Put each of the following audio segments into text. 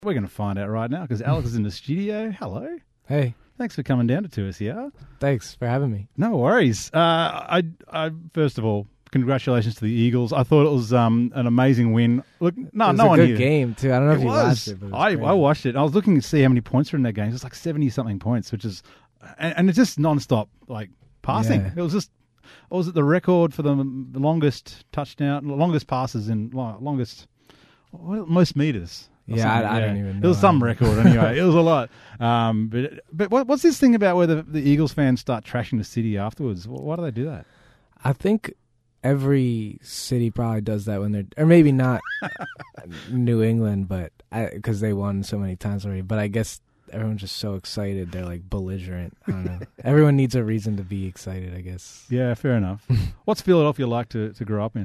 We're going to find out right now because Alex is in the studio. Hello. Hey, Thanks for coming down to us here. thanks for having me. No worries. I first of all, congratulations to the Eagles. I thought it was an amazing win. Look, It no was one a here. good game too. I don't know if you was. watched it, but it was I great. watched it. I was looking to see how many points were in that game. It was like 70-something points, which is, and it's just non-stop like passing. Yeah. It was just, was it the record for the longest touchdown, longest passes in longest, most meters? Or Yeah, something, I don't even know. It was some record anyway. It was a lot. But what's this thing about where the Eagles fans start trashing the city afterwards? Why do they do that? I think every city probably does that when they're, or maybe not New England, but because they won so many times already. But I guess everyone's just so excited. They're like belligerent. I don't know. Everyone needs a reason to be excited, I guess. Yeah, fair enough. What's Philadelphia like to grow up in?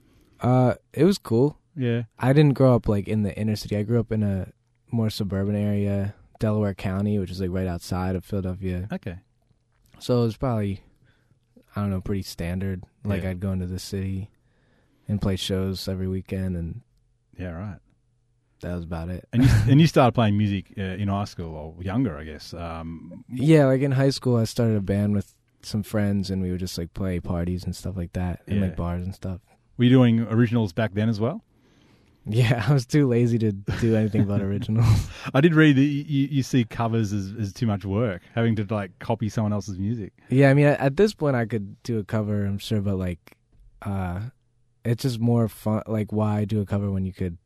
It was cool. Yeah. I didn't grow up like in the inner city. I grew up in a more suburban area, Delaware County, which is like right outside of Philadelphia. Okay. So it was probably, I don't know, pretty standard. Like Yeah. I'd go into the city and play shows every weekend, and Yeah, right. that was about it. And you started playing music in high school or younger, I guess. Yeah, like in high school, I started a band with some friends, and we would just like play parties and stuff like that, and Yeah. like bars and stuff. Were you doing originals back then as well? Yeah, I was too lazy to do anything but originals. I did read that you see covers as too much work, having to like copy someone else's music. Yeah, I mean, at this point, I could do a cover, I'm sure, but like, it's just more fun. Like, why do a cover when you could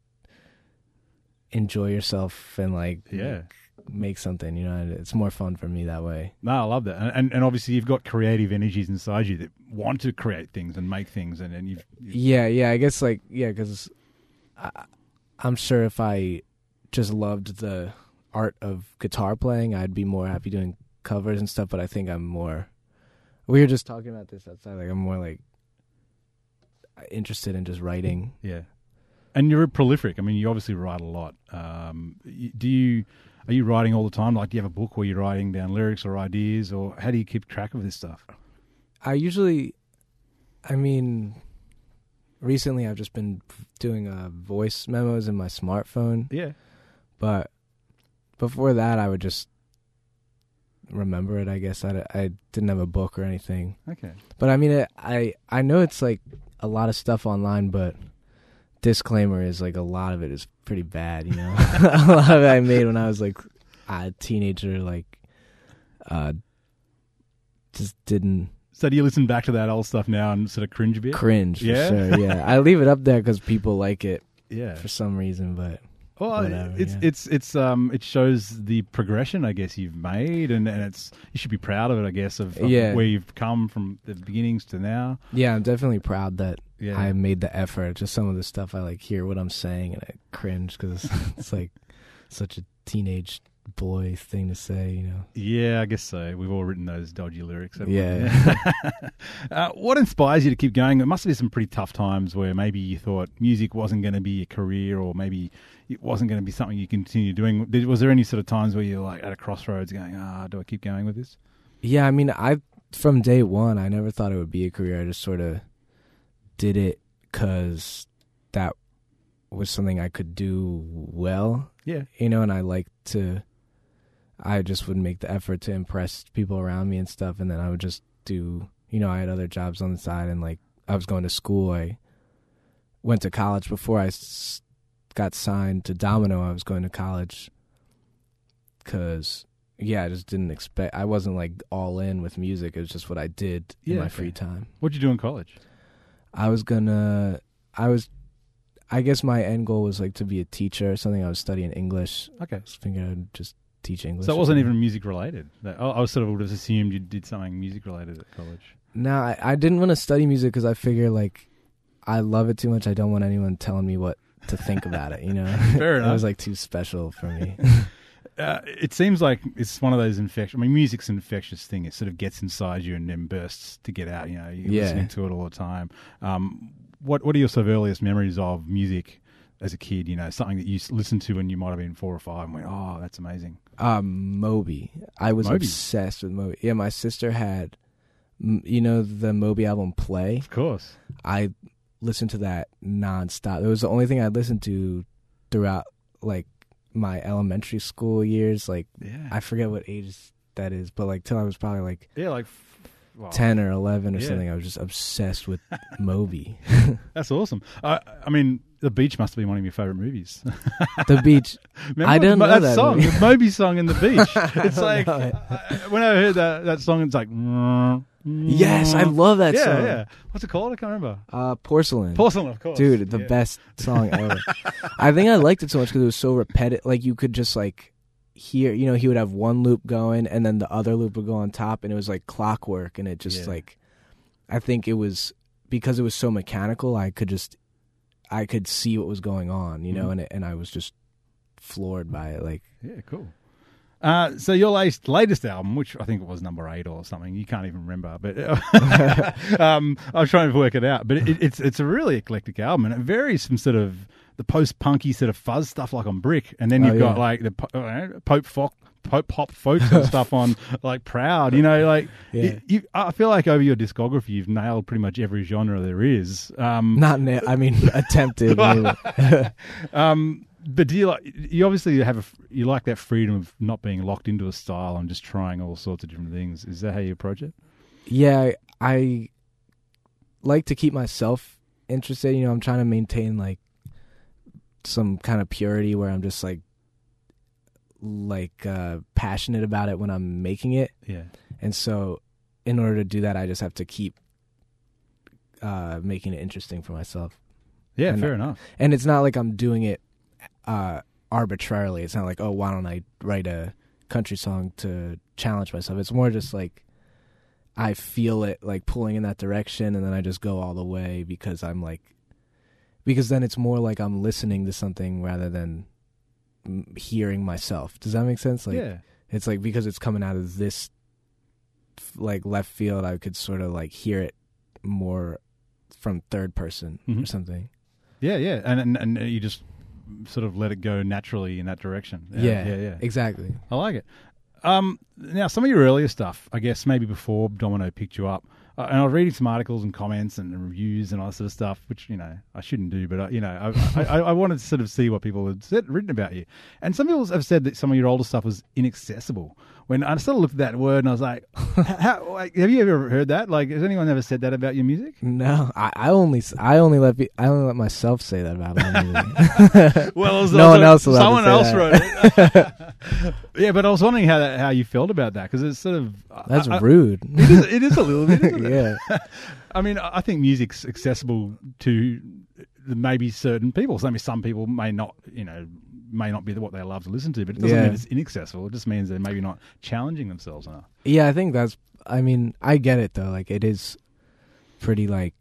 enjoy yourself and like Yeah. make something? You know, it's more fun for me that way. No, I love that. And obviously you've got creative energies inside you that want to create things and make things. And you've Yeah, I guess like, yeah, because I'm sure if I just loved the art of guitar playing, I'd be more happy doing covers and stuff. But I think I'm more, we were just talking about this outside, like I'm more like interested in just writing. Yeah. And you're prolific. I mean, you obviously write a lot. Are you writing all the time? Like, do you have a book where you're writing down lyrics or ideas, or how do you keep track of this stuff? Recently I've just been doing voice memos in my smartphone. Yeah. But before that, I would just remember it, I guess. I didn't have a book or anything. Okay. But I mean, I know it's like a lot of stuff online, but disclaimer is like a lot of it is pretty bad, you know? A lot of it I made when I was like a teenager, like just didn't. So do you listen back to that old stuff now and sort of cringe a bit? Cringe, for Yeah? sure, yeah. I leave it up there because people like it Yeah. for some reason, but Well, whatever, it shows the progression, I guess, you've made, and it's you should be proud of it, I guess, of Yeah. where you've come from the beginnings to now. yeah, I'm definitely proud that Yeah. I made the effort. Just some of the stuff I like hear what I'm saying and I cringe because it's like such a teenage boy thing to say, you know. Yeah, I guess so. We've all written those dodgy lyrics. haven't we? Yeah. What inspires you to keep going? There must be some pretty tough times where maybe you thought music wasn't going to be a career, or maybe it wasn't going to be something you continue doing. Was there any sort of times where you're like at a crossroads going, do I keep going with this? Yeah, I mean, from day one, I never thought it would be a career. I just sort of did it because that was something I could do well, Yeah. you know, and I just would make the effort to impress people around me and stuff, and then I would just do, you know, I had other jobs on the side, and like I was going to school. I went to college before I got signed to Domino. I was going to college because, yeah, I just didn't expect, I wasn't like all in with music. It was just what I did in my free time. What'd you do in college? I guess my end goal was like to be a teacher or something. I was studying English. Okay. I was thinking I'd just teach English. So it wasn't even music related. I sort of would have assumed you did something music related at college. No, I didn't want to study music because I figure like I love it too much. I don't want anyone telling me what to think about it, you know? Fair enough. It was like too special for me. It seems like it's one of those infectious. I mean, music's an infectious thing. It sort of gets inside you and then bursts to get out. You know, you're listening to it all the time. What are your sort of earliest memories of music as a kid? You know, something that you listened to when you might have been 4 or 5 and went, "Oh, that's amazing." Moby. I was obsessed with Moby. Yeah, my sister had, you know, the Moby album Play. Of course. I listened to that nonstop. It was the only thing I listened to throughout, like, my elementary school years. Like, Yeah. I forget what age that is, but like till I was probably like 10 or 11 or something, I was just obsessed with Moby. That's awesome. I mean, The Beach must be one of your favorite movies. The Beach. I don't know that song, movie. the Moby song in The Beach. It's like when I heard that song, it's like. Yes, I love that song. Yeah. What's it called? I can't remember. Porcelain. Porcelain, of course. Dude, the best song ever. I think I liked it so much because it was so repetitive. Like, you could just like hear, you know, he would have one loop going and then the other loop would go on top, and it was like clockwork, and it just like, I think it was because it was so mechanical, I could see what was going on, you know, and I was just floored by it. Like, yeah, cool. So your latest album, which I think it was number 8 or something, you can't even remember, but I was trying to work it out. But it's a really eclectic album, and it varies from sort of the post-punky sort of fuzz stuff like on Brick, and then you've got like the Pope pop folks and stuff on like Proud. You know, like I feel like over your discography, you've nailed pretty much every genre there is. Attempted. But do you obviously you like that freedom of not being locked into a style and just trying all sorts of different things. Is that how you approach it? Yeah, I like to keep myself interested. You know, I'm trying to maintain like some kind of purity where I'm just like passionate about it when I'm making it. Yeah. And so in order to do that, I just have to keep making it interesting for myself. Yeah, fair enough. And it's not like I'm doing it arbitrarily. It's not like, oh, why don't I write a country song to challenge myself? It's more just like I feel it like pulling in that direction, and then I just go all the way because then it's more like I'm listening to something rather than hearing myself. Does that make sense? Like, yeah. It's like because it's coming out of this like left field, I could sort of like hear it more from third person or something. Yeah, and you just sort of let it go naturally in that direction. Yeah, exactly. I like it. Now, some of your earlier stuff, I guess maybe before Domino picked you up, and I was reading some articles and comments and reviews and all that sort of stuff, which, you know, I shouldn't do, but, I wanted to sort of see what people had written about you. And some people have said that some of your older stuff was inaccessible. When I sort of looked at that word and I was like, have you ever heard that? Like, has anyone ever said that about your music? No, I only let myself say that about my music. Well, no one else allowed someone to say else that. wrote it. Yeah, but I was wondering how you felt about that, because it's sort of that's rude. It is a little bit, isn't it? Yeah. I mean, I think music's accessible to maybe certain people. So maybe some people may not be what they love to listen to, but it doesn't mean it's inaccessible. It just means they're maybe not challenging themselves enough. Yeah, I think I get it though. Like, it is pretty like,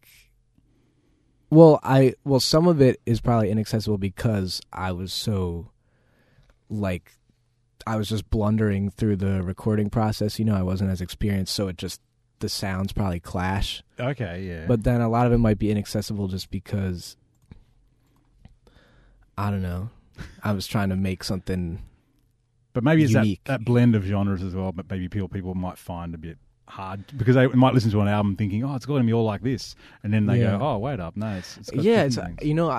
some of it is probably inaccessible because I was so like, I was just blundering through the recording process. You know, I wasn't as experienced, so the sounds probably clash. Okay, yeah. But then a lot of it might be inaccessible just because, I don't know, I was trying to make something but maybe it's unique. that blend of genres as well, but maybe people might find a bit hard because they might listen to an album thinking, oh, it's got to be all like this, and then they go, oh, wait up, no, it's got it's you know,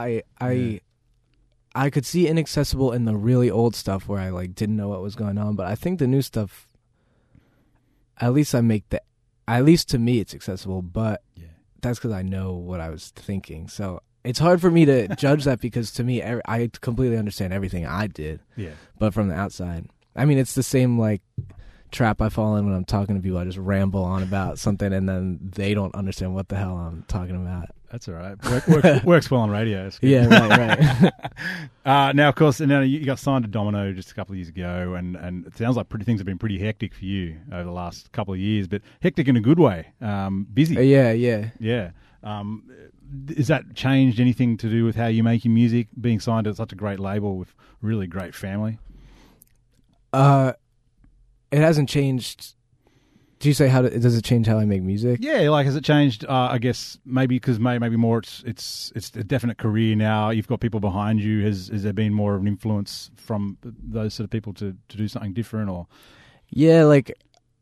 I could see inaccessible in the really old stuff where I like didn't know what was going on, but I think the new stuff, at least to me it's accessible, but that's because I know what I was thinking. So it's hard for me to judge that because to me, I completely understand everything I did. Yeah. But from the outside, I mean, it's the same like trap I fall in when I'm talking to people. I just ramble on about something and then they don't understand what the hell I'm talking about. That's all right. Works well on radio. Yeah, right. Now, of course, you got signed to Domino just a couple of years ago, and it sounds like things have been pretty hectic for you over the last couple of years, but hectic in a good way. Busy. Yeah. Has that changed anything to do with how you make your music, being signed to such a great label with really great family? It hasn't changed. Do you say does it change how I make music? Yeah, like has it changed? I guess maybe because maybe more it's a definite career now. You've got people behind you. Has there been more of an influence from those sort of people to do something different? Or like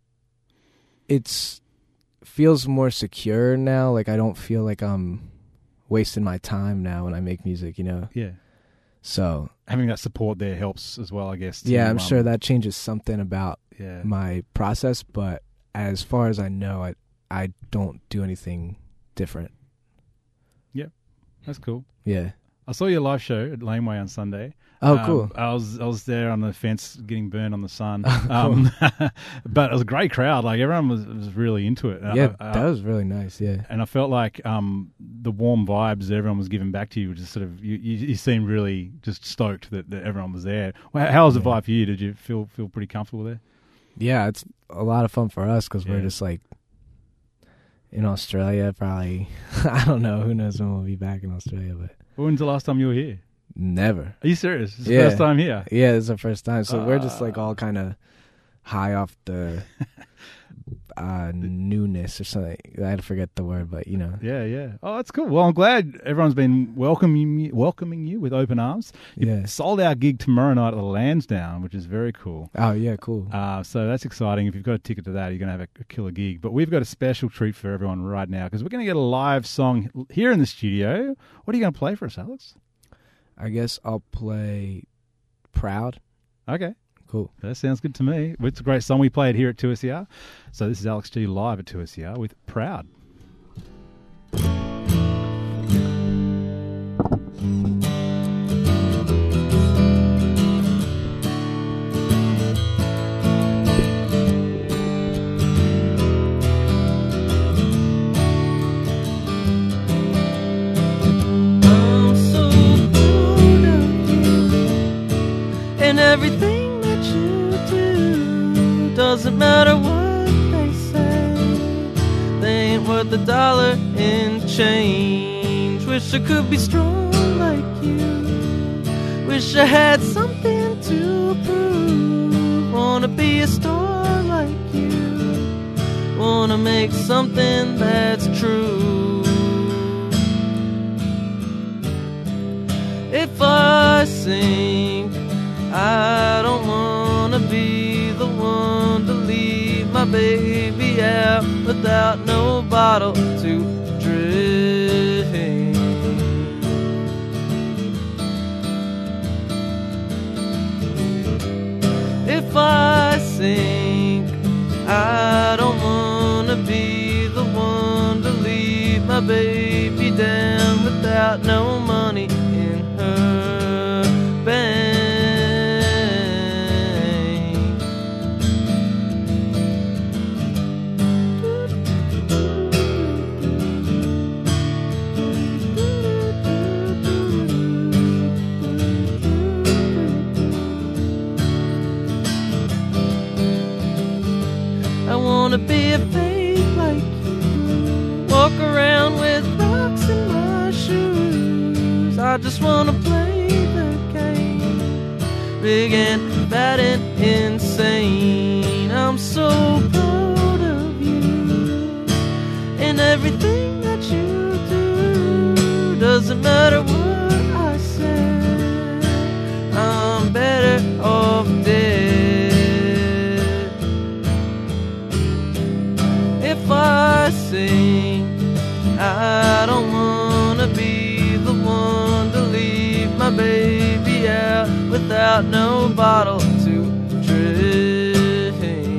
it's feels more secure now. Like I don't feel like I'm wasting my time now when I make music. You know? Yeah. So having that support there helps as well, I guess. Yeah, I'm sure that changes something about yeah. my process, but as far as I know, I don't do anything different. Yep, that's cool. Yeah. I saw your live show at Laneway on Sunday. Oh, cool. I was there on the fence getting burned on the sun. Cool. But it was a great crowd. Like, everyone was really into it. Yeah, that was really nice, yeah. And I felt like the warm vibes that everyone was giving back to you, just sort of, you seemed really just stoked that everyone was there. How was the vibe for you? Did you feel pretty comfortable there? Yeah, it's a lot of fun for us because we're just like in Australia probably. I don't know. Who knows when we'll be back in Australia, but... When's the last time you were here? Never. Are you serious? It's the first time here? Yeah, it's the first time. So we're just like all kind of high off the newness or something. I forget the word, but you know. Yeah. Oh, that's cool. Well, I'm glad everyone's been welcoming you with open arms. You sold our gig tomorrow night at the Lansdowne, which is very cool. Oh, yeah, cool. So that's exciting. If you've got a ticket to that, you're going to have a killer gig. But we've got a special treat for everyone right now because we're going to get a live song here in the studio. What are you going to play for us, Alex? I guess I'll play Proud. Okay. Cool. That sounds good to me. It's a great song. We played here at 2SER. So this is Alex G live at 2SER with Proud. Everything that you do doesn't matter what they say. They ain't worth $1 in change. Wish I could be strong like you. Wish I had something to prove. Wanna be a star like you. Wanna make something that's true. If I sink, I don't wanna be the one to leave my baby out without no bottle to drink. If I sink, I don't wanna be the one to leave my baby down without no money in her bank. I wanna be a fake like you. Walk around with rocks in my shoes. I just wanna play the game, big and bad and insane. I'm so proud of you and everything that you do. Doesn't matter what I say, I'm better off dead. If I sing, I don't wanna be the one to leave my baby out without no bottle to drink.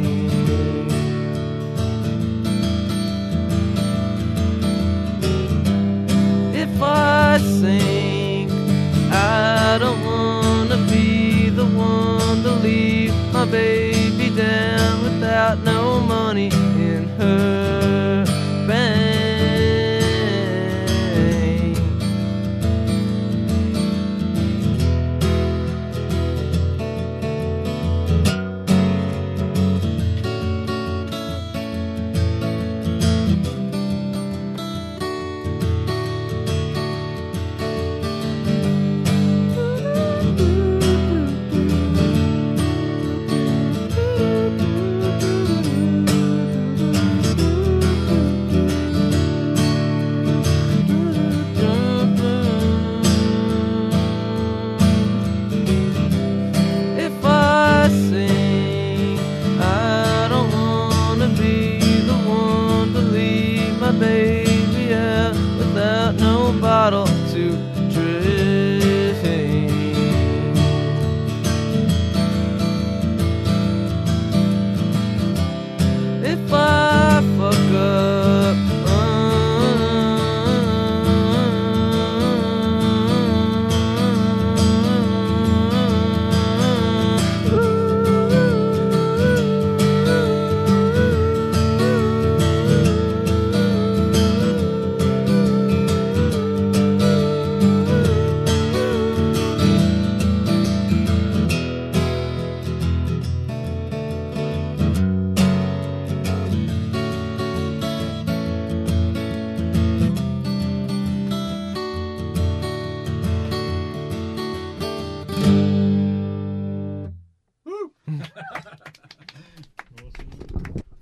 If I sing, I don't wanna be the one to leave my baby down without no money in her bank.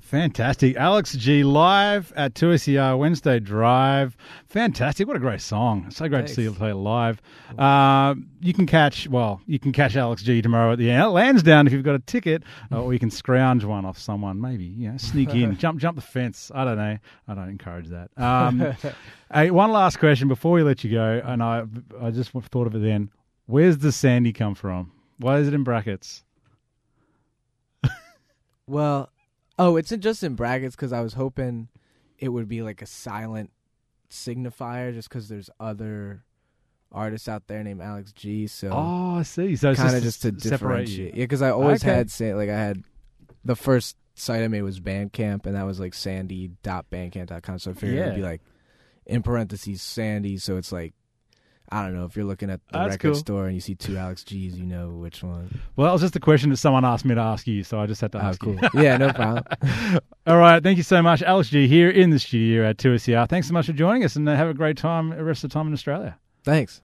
Fantastic. Alex G live at 2SER Wednesday Drive. Fantastic. What a great song. So great to see you play live. You can catch Alex G tomorrow at the Lansdowne if you've got a ticket, or you can scrounge one off someone, maybe, sneak in, jump the fence. I don't know. I don't encourage that. Hey, one last question before we let you go, and I just thought of it then. Where's the Sandy come from? Why is it in brackets? Well, it's just in brackets because I was hoping it would be like a silent signifier just because there's other artists out there named Alex G. So I see. So it's kind of just to differentiate. Yeah, because I always had the first site I made was Bandcamp, and that was like sandy.bandcamp.com. So I figured it'd be like in parentheses Sandy. So it's like, I don't know, if you're looking at the record store and you see 2 Alex G's, you know which one. Well, that was just a question that someone asked me to ask you, so I just had to ask you. Yeah, no problem. All right, thank you so much. Alex G here in the studio at 2SER. Thanks so much for joining us, and have a great time the rest of the time in Australia. Thanks.